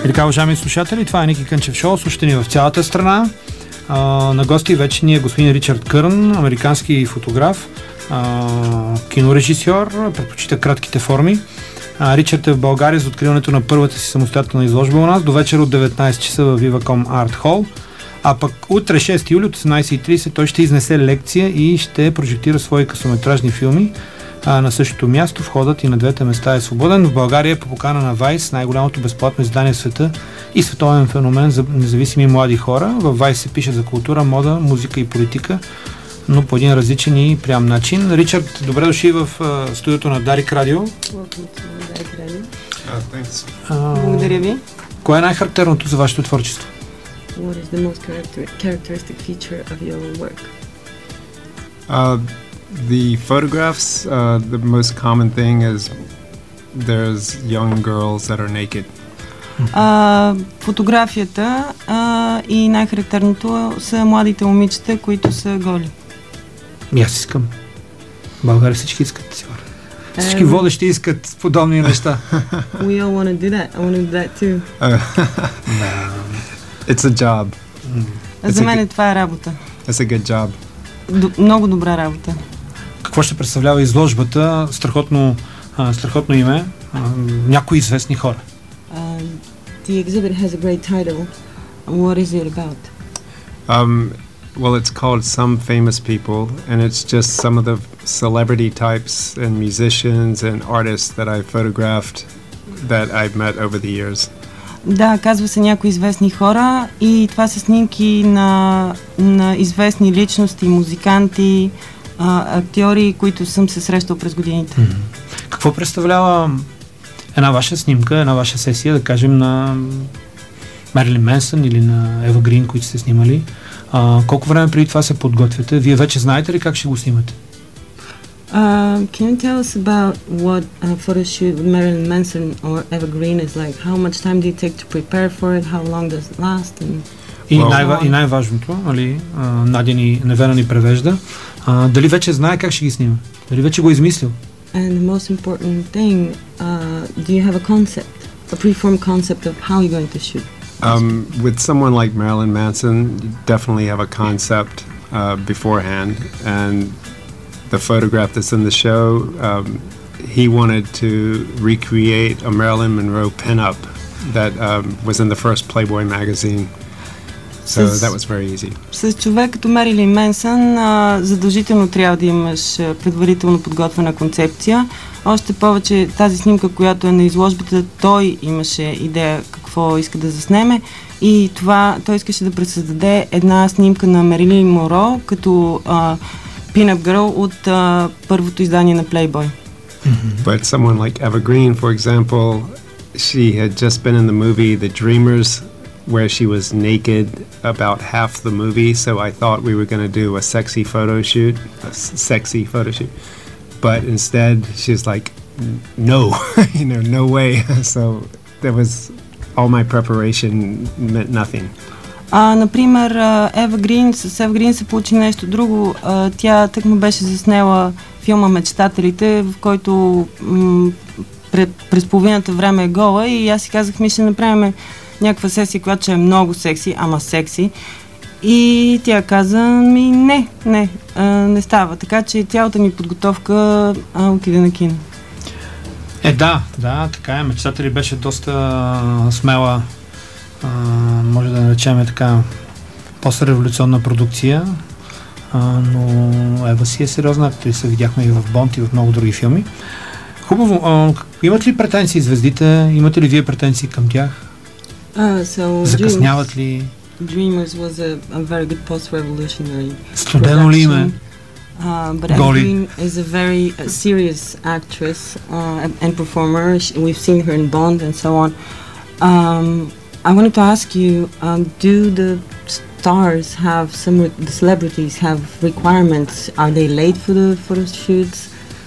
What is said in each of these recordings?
така, уважаеми слушатели, това е Ники Кънчев Шоу. Слушате ни в цялата страна. На гости вече ни е господин Ричард Кърн, американски фотограф, кинорежисьор, предпочита кратките форми. Ричард е в България за откриването на първата си самостоятелна изложба у нас до вечер от 19 часа в Viva.com Art Hall. А пък утре 6 юли от 18:30 той ще изнесе лекция и ще прожектира свои късометражни филми на същото място. Входът и на двете места е свободен. В България е по покана на Vice, най-голямото безплатно издание в света и световен феномен за независими млади хора. В Vice се пише за култура, мода, музика и политика, но по един различен и прям начин. Ричард, добре дошли в студиото на Дарик Радио. Благодаря ви. Кое е най-характерното за вашето творчество? What is the most characteristic feature of your work? The photographs, the most common thing is there's young girls that are naked. Фотографията и най-характерното са младите момичета, които са голи. Аз искам. В България всички искат, сигурно. Всички водещи искат подобни неща. We all want to do that. I want to do that too. It's a job. За мен това е работа. It's a good job. Много добра работа. Какво ще представлява изложбата? Страхотно име. Някои известни хора. The exhibit has a great title. What is it about? Well, it's called Some Famous People, and it's just some of the celebrity types and musicians and artists that I photographed that I've met over the years. Да, казва се някои известни хора и това са снимки на известни личности, музиканти, актьори, които съм се срещал през годините. Какво представлява една ваша снимка, една ваша сесия, да кажем, на Мерилин Менсън или на Ева Грин, които сте снимали? Колко време преди това се подготвяте? Вие вече знаете ли как ще го снимате? Can you tell us about what a photo shoot with Marilyn Manson or Eva Green is like? How much time do you take to prepare for it? How long does it last? И най-важното, Невена ни превежда, дали вече знае как ще ги снима? Дали вече го е измислил? And the most important thing, do you have a concept, a preformed concept of how you're going to shoot? With someone like Marilyn Manson, you definitely have a concept beforehand, and the photograph that's in the show, he wanted to recreate a Marilyn Monroe pinup that was in the first Playboy magazine. So that was very easy. С човек като Мерилин Менсън задължително трябва да имаш предварително подготвена концепция. Още повече тази снимка, която е на изложбата, той имаше идея какво иска да заснеме и това той искаше да пресъздаде една снимка на Мерилин Монро като Pin-up Girl от първото издание на Playboy. But someone like Eva Green, for example, she had just been in the movie The Dreamers, where she was naked about half the movie, so I thought we were going to do a sexy photo shoot. But instead, she's like, no, no way. So there was, all my preparation meant nothing. Например, Ева Грин, с Ева Грин се получи нещо друго. Тя тъкмо беше заснела филма Мечтателите, в който през половината време е гола и аз си казах, ще направим някаква сесия, която ще е много секси, ама секси. И тя каза не става. Така че цялата ми подготовка отиде на кино. Да, така е. Мечтатели беше доста смела, може да наречем така постреволюционна продукция, но Ева си е сериозна актриса. Видяхме и в Бонд и в много други филми. Хубаво. Имат ли претенции звездите? Имате ли вие претенции към тях? Закъсняват ли? Dreamers was a very good post-revolutionary студено ли име? But Eva Green is a very serious actress and performer. We've seen her in Bond and so on. I wanted to ask you, do the stars have the celebrities have requirements? Are they late for the photo shoots?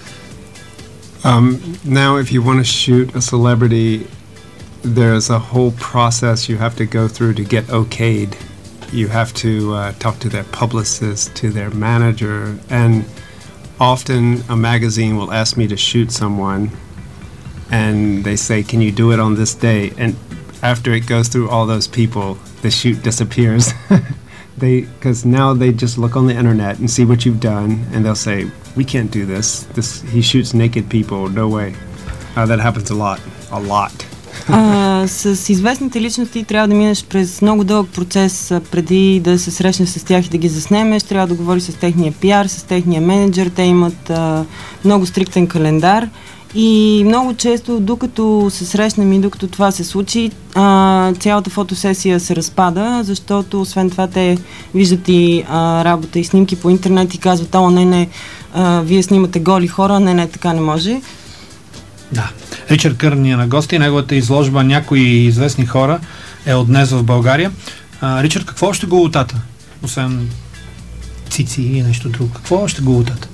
Now, if you want to shoot a celebrity, there's a whole process you have to go through to get okayed. You have to talk to their publicist, to their manager, and often a magazine will ask me to shoot someone, and they say, can you do it on this day? And after it goes through all those people, the shoot disappears. Because now they just look on the internet and see what you've done, and they'll say, "We can't do this. He shoots naked people. No way." That happens a lot. С известните личности трябва да минеш през много дълъг процес преди да се срещнеш с тях и да ги заснемеш. Трябва да говориш с техния пиар, с техния менеджер. Те имат много стриктен календар. И много често, докато се срещнем и докато това се случи, цялата фотосесия се разпада, защото освен това те виждат и работа и снимки по интернет и казват: не, вие снимате голи хора, не, така не може. Да. Ричард Кърн ни е на гости. Неговата изложба "Някои известни хора" е от днес в България. Ричард, какво още го лутата? Освен цици и нещо друго. Какво още го лутата?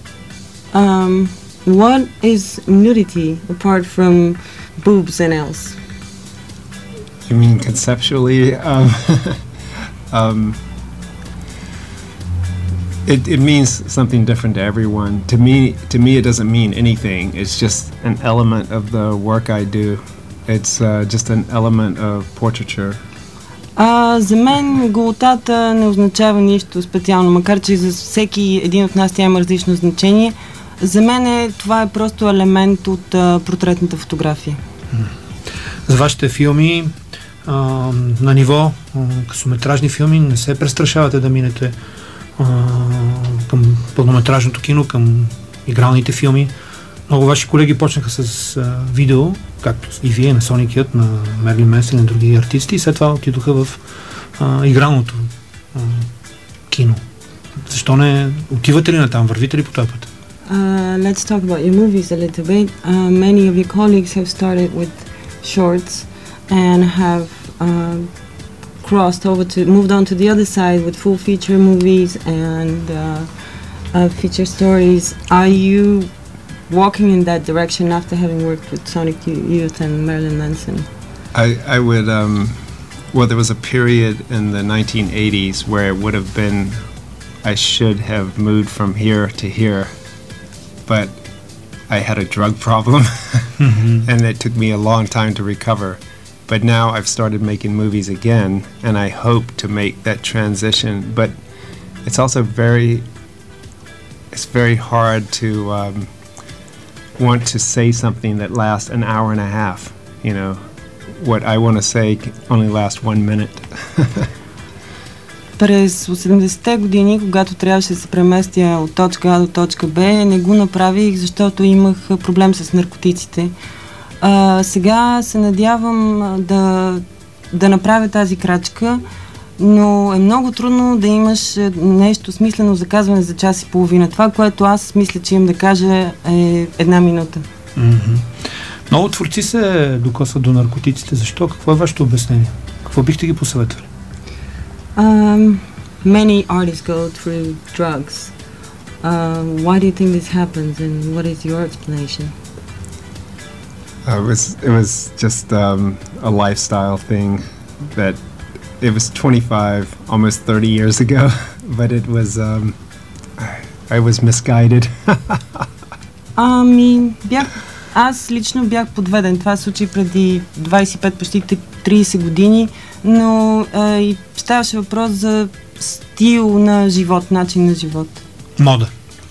What is nudity apart from boobs and else? You mean conceptually? It means something different to everyone. To me, it doesn't mean anything. It's just an element of the work I do. It's just an element of portraiture. За мен голотата не означава нищо специално, макар че за всеки един от нас тя има различно значение. За мен това е просто елемент от портретната фотография. За вашите филми на ниво късометражни филми не се престрашавате да минете към пълнометражното кино, към игралните филми. Много ваши колеги почнаха с видео, както и вие, на Sonic Youth, на Мерлин Менсън и други артисти, и след това отидоха в игралното кино. Защо не отивате ли на там? Вървите ли по този път? Let's talk about your movies a little bit. Many of your colleagues have started with shorts and have moved on to the other side with full feature movies and feature stories. Are you walking in that direction after having worked with Sonic Youth and Marilyn Manson? I would, well, there was a period in the 1980s where it would have been, I should have moved from here to here, but I had a drug problem and it took me a long time to recover. But now I've started making movies again, and I hope to make that transition. But it's also it's very hard to want to say something that lasts an hour and a half. You know, what I want to say can only last 1 minute. През 80-те години, когато трябваше да се преместя от точка А до точка Б, не го направих, защото имах проблем с наркотиците. Сега се надявам да направя тази крачка, но е много трудно да имаш нещо смислено за казване за час и половина. Това, което аз мисля, че имам да кажа, е 1 минута. Много творци се докосват до наркотиците. Защо? Какво е вашето обяснение? Какво бихте ги посъветвали? Many artists go through drugs. Why do you think this happens, and what is your explanation? It was just a lifestyle thing that it was 25, almost 30 years ago, but it was I was misguided. Аз лично бях подведен. Това се случи преди 25, почти 30 години, но и ставаше въпрос за стил на живот, начин на живот. Мода.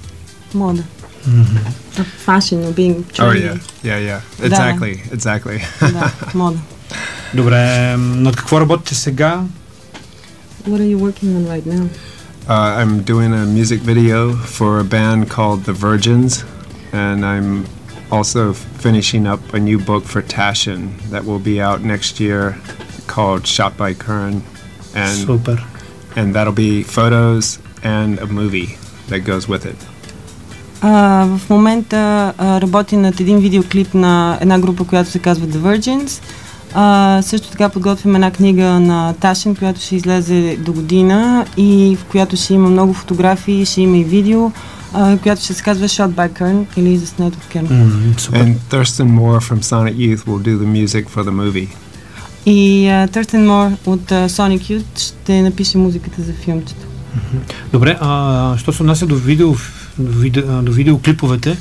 Fashion or being trendy. Oh yeah. Exactly. Да, мода. Добре, над какво работите сега? What are you working on right now? I'm doing a music video for a band called The Virgins, and I'm also finishing up a new book for Taschen that will be out next year called Shot by Kern. Super. And that'll be photos and a movie that goes with it. В момента работя над един видеоклип на една група, която се казва The Virgins. Също така подготвям една книга на Taschen, която ще излезе до година и в която ще има много фотографии, ще има и видео, която ще се казва Shot by Kern или заснето от Kern. And Thurston Moore from Sonic Youth will do the music for the movie. И Thurston Moore от Sonic Youth ще напише музиката за филмчето. Добре, що се отнася до видеоклиповете,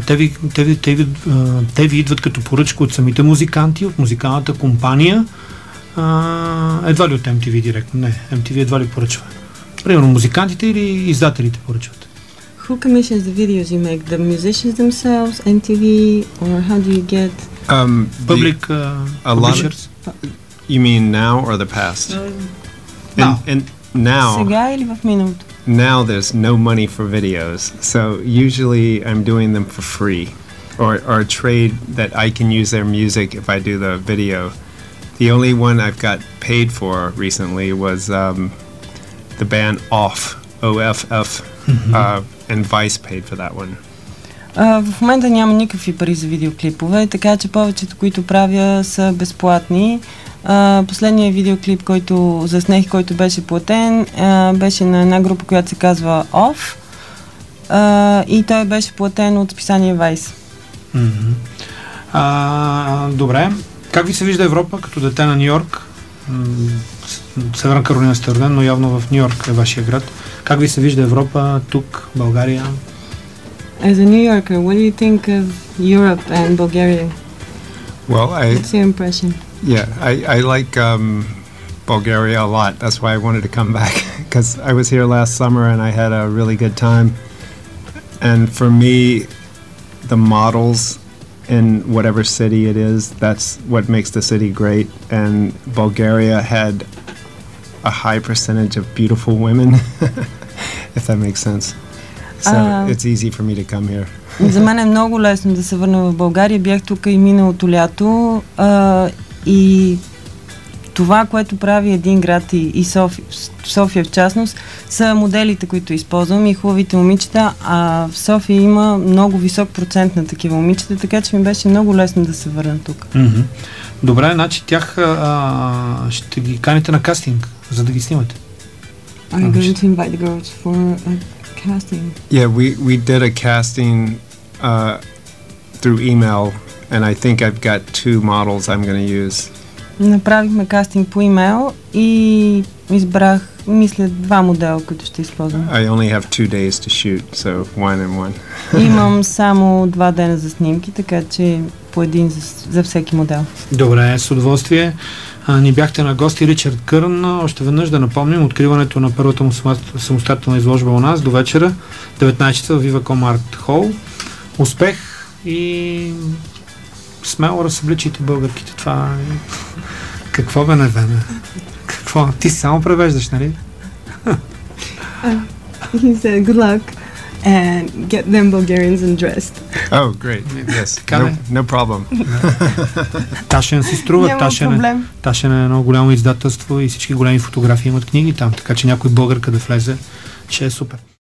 те ви идват като поръчка от самите музиканти, от музикалната компания, едва ли от MTV директно? Не, MTV едва ли поръчва. Примерно музикантите или издателите поръчват? Who commissions the videos you make? The musicians themselves, MTV, or how do you get... Public publishers? You mean now or the past? Now. And now... Сега или в миналото? Now there's no money for videos, so usually I'm doing them for free, or a trade that I can use their music if I do the video. The only one I've got paid for recently was the band OFF, O-F-F, and Vice paid for that one. В момента няма никакви пари за видеоклипове, така че повечето, които правя, са безплатни. Последният видеоклип, който заснех, който беше платен, беше на една група, която се казва OFF, и той беше платен от списание Vice. Добре. Как ви се вижда Европа като дете на Нью-Йорк? Северна Каролина сте роден, но явно в Нью-Йорк е вашия град. Как ви се вижда Европа тук, България? As a New Yorker, what do you think of Europe and Bulgaria? Well, What's your impression? Yeah, I like Bulgaria a lot. That's why I wanted to come back, because I was here last summer and I had a really good time. And for me, the models in whatever city it is, that's what makes the city great. And Bulgaria had a high percentage of beautiful women, if that makes sense. So it's easy for me to come here. За мен е много лесно да се върна в България. Бях тук и миналото лято, и това, което прави един град и София в частност, са моделите, които използвам и хубавите момичета, а в София има много висок процент на такива момичета, така че ми беше много лесно да се върна тук. Добре, значи тях ще ги каните на кастинг, за да ги снимате. Are you going to invite the girls for a casting? Yeah, we did a casting through email, and I think I've got 2 models I'm going to use. Направихме кастинг по имейл и избрах, мисля, 2 модела, които ще използвам. I only have 2 days to shoot, so 1 and 1. Имам само 2 дена за снимки, така че по един за всеки модел. Добре, с удоволствие. Ни бяхте на гости Ричард Кърн. Още веднъж да напомним откриването на първата му самостоятелна изложба у нас до вечера, 19 часа в Viva.com Art Hall. Успех и смело разсъбличите българките. Това е... Какво бе, не бе? Какво? Ти само превеждаш, нали? He said good luck and get them Bulgarians undressed. Oh, great. Yes. No problem. Ташен си струва. Ташен е едно голямо издателство и всички големи фотографии имат книги там, така че някой българка да влезе, ще е супер.